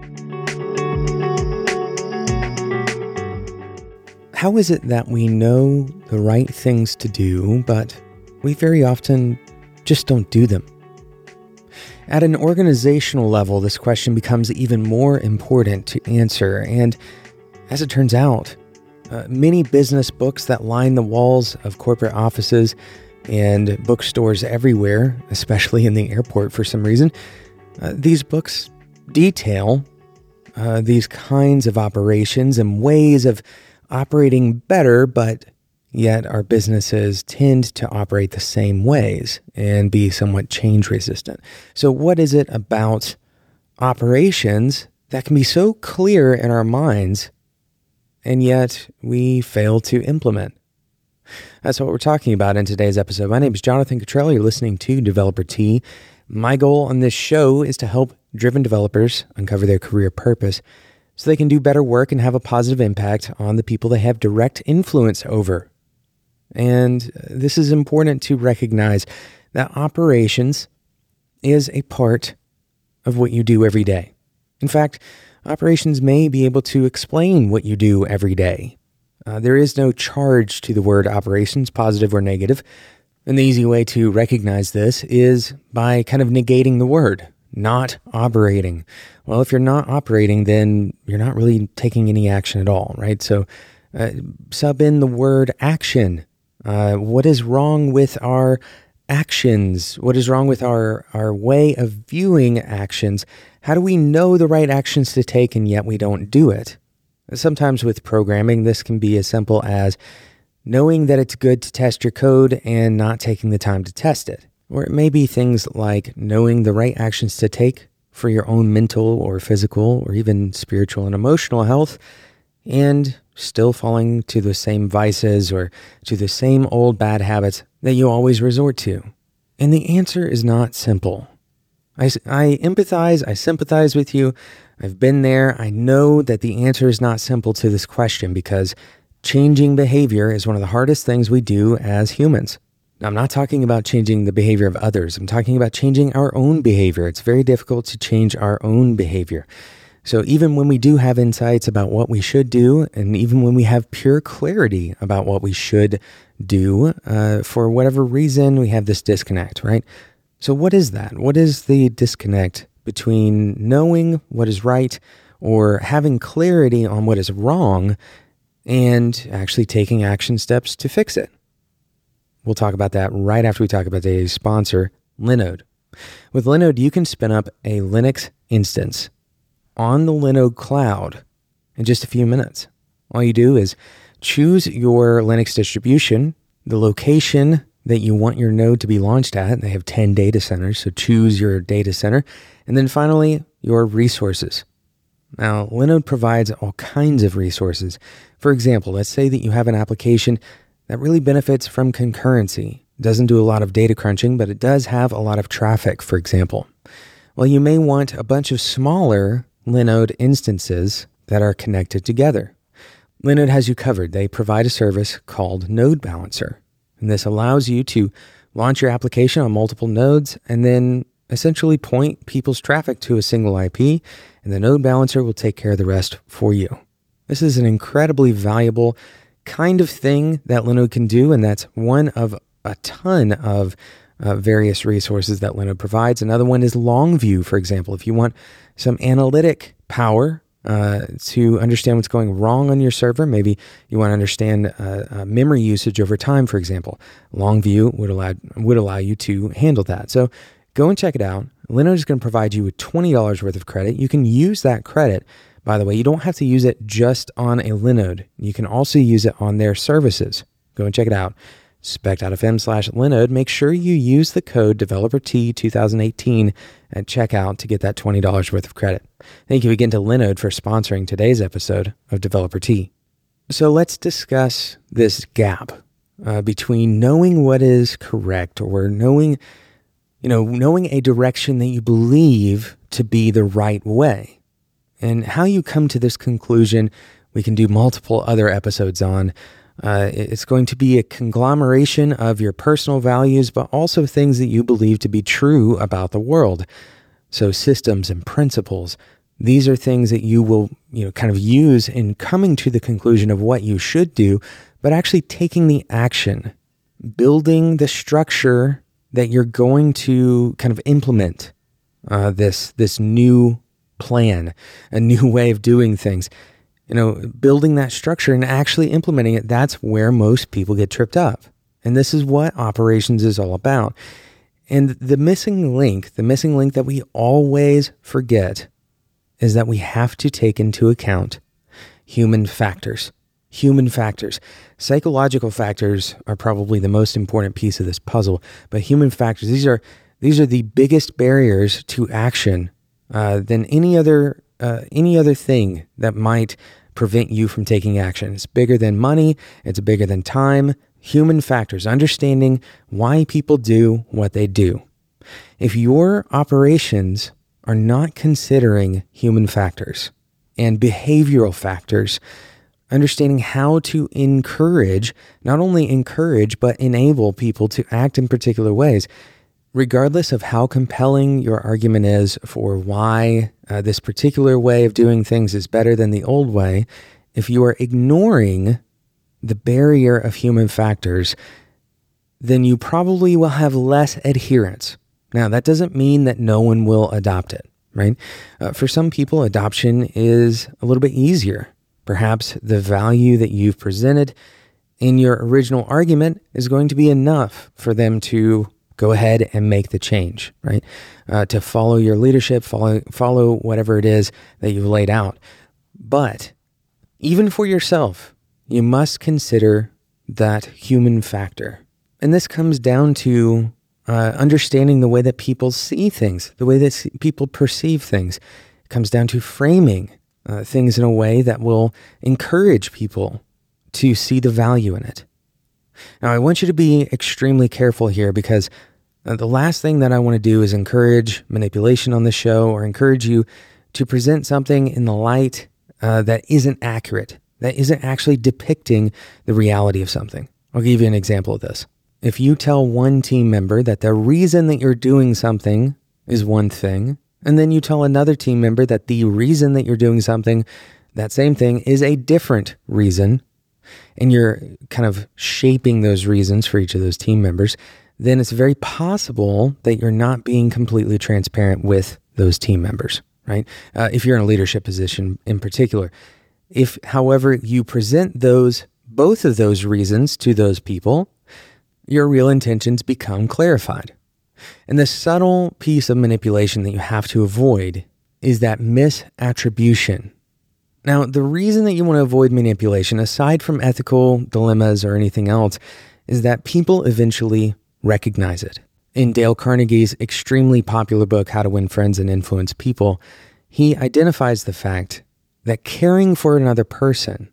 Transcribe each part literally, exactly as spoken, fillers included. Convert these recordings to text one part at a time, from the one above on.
How is it that we know the right things to do, but we very often just don't do them? At an organizational level, this question becomes even more important to answer, and as it turns out, uh, many business books that line the walls of corporate offices and bookstores everywhere, especially in the airport for some reason, uh, these books detail uh, these kinds of operations and ways of operating better, but yet our businesses tend to operate the same ways and be somewhat change resistant. So what is it about operations that can be so clear in our minds and yet we fail to implement? That's what we're talking about in today's episode. My name is Jonathan Cottrell. You're listening to Developer T. My goal on this show is to help driven developers uncover their career purpose so they can do better work and have a positive impact on the people they have direct influence over. And this is important to recognize that operations is a part of what you do every day. In fact, operations may be able to explain what you do every day. Uh, there is no charge to the word operations, positive or negative. And the easy way to recognize this is by kind of negating the word. Not operating. Well, if you're not operating, then you're not really taking any action at all, right? So uh, sub in the word action. Uh, what is wrong with our actions? What is wrong with our, our way of viewing actions? How do we know the right actions to take and yet we don't do it? Sometimes with programming, this can be as simple as knowing that it's good to test your code and not taking the time to test it. Or it may be things like knowing the right actions to take for your own mental or physical or even spiritual and emotional health and still falling to the same vices or to the same old bad habits that you always resort to. And the answer is not simple. I, I empathize, I sympathize with you. I've been there. I know that the answer is not simple to this question because changing behavior is one of the hardest things we do as humans. I'm not talking about changing the behavior of others. I'm talking about changing our own behavior. It's very difficult to change our own behavior. So even when we do have insights about what we should do, and even when we have pure clarity about what we should do, uh, for whatever reason, we have this disconnect, right? So what is that? What is the disconnect between knowing what is right or having clarity on what is wrong and actually taking action steps to fix it? We'll talk about that right after we talk about today's sponsor, Linode. With Linode, you can spin up a Linux instance on the Linode cloud in just a few minutes. All you do is choose your Linux distribution, the location that you want your node to be launched at. They have ten data centers, so choose your data center. And then finally, your resources. Now, Linode provides all kinds of resources. For example, let's say that you have an application that really benefits from concurrency. It doesn't do a lot of data crunching, but it does have a lot of traffic, for example. Well, you may want a bunch of smaller Linode instances that are connected together. Linode has you covered. They provide a service called Node Balancer. And this allows you to launch your application on multiple nodes and then essentially point people's traffic to a single I P, and the Node Balancer will take care of the rest for you. This is an incredibly valuable kind of thing that Linode can do, and that's one of a ton of uh, various resources that Linode provides. Another one is Longview, for example. If you want some analytic power uh, to understand what's going wrong on your server, maybe you want to understand uh, uh, memory usage over time, for example, Longview would allow would allow you to handle that. So go and check it out. Linode is going to provide you with twenty dollars worth of credit. You can use that credit. By the way, you don't have to use it just on a Linode. You can also use it on their services. Go and check it out. spec.fm slash Linode. Make sure you use the code Developer T twenty eighteen at checkout to get that twenty dollars worth of credit. Thank you again to Linode for sponsoring today's episode of Developer T. So let's discuss this gap uh, between knowing what is correct or knowing, you know, knowing a direction that you believe to be the right way. And how you come to this conclusion, we can do multiple other episodes on. Uh, it's going to be a conglomeration of your personal values, but also things that you believe to be true about the world. So systems and principles, These are things that you will, you know, kind of use in coming to the conclusion of what you should do, but actually taking the action, building the structure that you're going to kind of implement uh, this, this new plan, a new way of doing things. You know, building that structure and actually implementing it, that's where most people get tripped up. And this is what operations is all about. And the missing link, the missing link that we always forget is that we have to take into account human factors. Human factors. Psychological factors are probably the most important piece of this puzzle, but human factors, these are these are the biggest barriers to action uh, than any other uh, any other thing that might prevent you from taking action. It's bigger than money, it's bigger than time. Human factors, understanding why people do what they do. If your operations are not considering human factors and behavioral factors, understanding how to encourage, not only encourage, but enable people to act in particular ways, regardless of how compelling your argument is for why uh, this particular way of doing things is better than the old way, if you are ignoring the barrier of human factors, then you probably will have less adherence. Now, that doesn't mean that no one will adopt it, right? Uh, for some people, adoption is a little bit easier. Perhaps the value that you've presented in your original argument is going to be enough for them to go ahead and make the change, right? Uh, to follow your leadership, follow follow whatever it is that you've laid out. But even for yourself, you must consider that human factor. And this comes down to uh, understanding the way that people see things, the way that see, people perceive things. It comes down to framing uh, things in a way that will encourage people to see the value in it. Now, I want you to be extremely careful here, because uh, the last thing that I want to do is encourage manipulation on the show, or encourage you to present something in the light uh, that isn't accurate, that isn't actually depicting the reality of something. I'll give you an example of this. If you tell one team member that the reason that you're doing something is one thing, and then you tell another team member that the reason that you're doing something, that same thing, is a different reason, and you're kind of shaping those reasons for each of those team members, then it's very possible that you're not being completely transparent with those team members, right? Uh, if you're in a leadership position in particular. If, however, you present those, both of those reasons to those people, your real intentions become clarified. And the subtle piece of manipulation that you have to avoid is that misattribution. Now, the reason that you want to avoid manipulation, aside from ethical dilemmas or anything else, is that people eventually recognize it. In Dale Carnegie's extremely popular book, How to Win Friends and Influence People, he identifies the fact that caring for another person,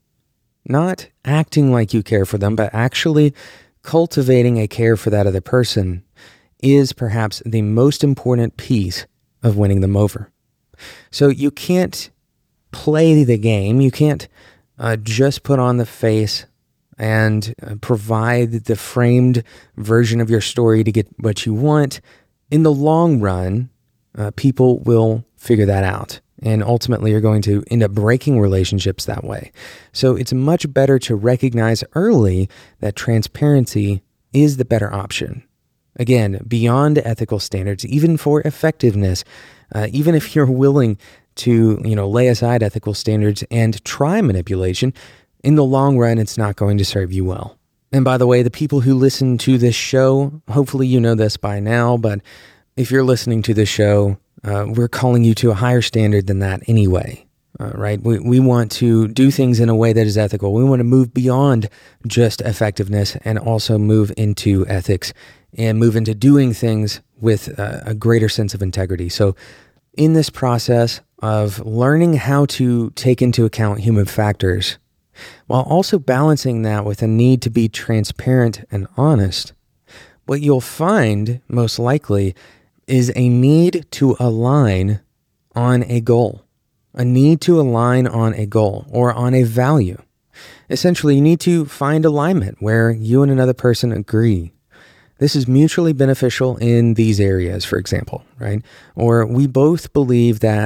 not acting like you care for them, but actually cultivating a care for that other person, is perhaps the most important piece of winning them over. So you can't play the game. You can't uh, just put on the face and uh, provide the framed version of your story to get what you want. In the long run, uh, people will figure that out. And ultimately, you're going to end up breaking relationships that way. So it's much better to recognize early that transparency is the better option. Again, beyond ethical standards, even for effectiveness, uh, even if you're willing to, you know, lay aside ethical standards and try manipulation, in the long run, it's not going to serve you well. And by the way, the people who listen to this show, hopefully you know this by now, but if you're listening to this show, Uh, we're calling you to a higher standard than that anyway, uh, right? We we want to do things in a way that is ethical. We want to move beyond just effectiveness and also move into ethics and move into doing things with uh, a greater sense of integrity. So in this process of learning how to take into account human factors, while also balancing that with a need to be transparent and honest, what you'll find most likely is a need to align on a goal, a need to align on a goal or on a value. Essentially, you need to find alignment where you and another person agree. This is mutually beneficial in these areas, for example, right? Or we both believe that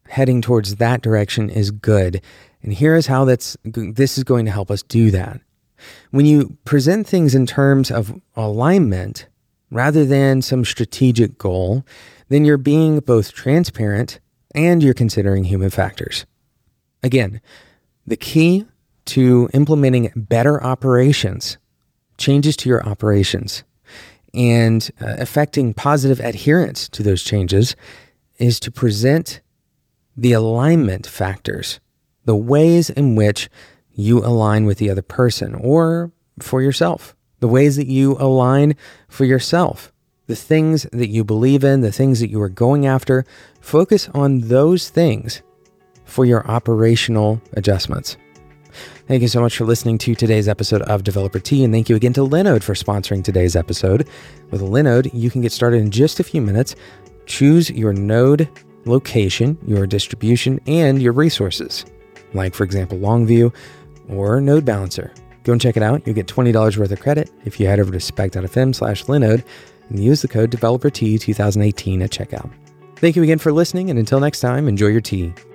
heading towards that direction is good. And here is how that's this is going to help us do that. When you present things in terms of alignment rather than some strategic goal, then you're being both transparent and you're considering human factors. Again, the key to implementing better operations, changes to your operations, and uh, affecting positive adherence to those changes is to present the alignment factors, the ways in which you align with the other person or for yourself, the ways that you align for yourself, the things that you believe in, the things that you are going after. Focus on those things for your operational adjustments. Thank you so much for listening to today's episode of Developer Tea, and thank you again to Linode for sponsoring today's episode. With Linode, you can get started in just a few minutes. Choose your node location, your distribution, and your resources, like, for example, Longview or Node Balancer. Go and check it out. You'll get twenty dollars worth of credit if you head over to spec.fm slash Linode and use the code DeveloperT twenty eighteen at checkout. Thank you again for listening, and until next time, enjoy your tea.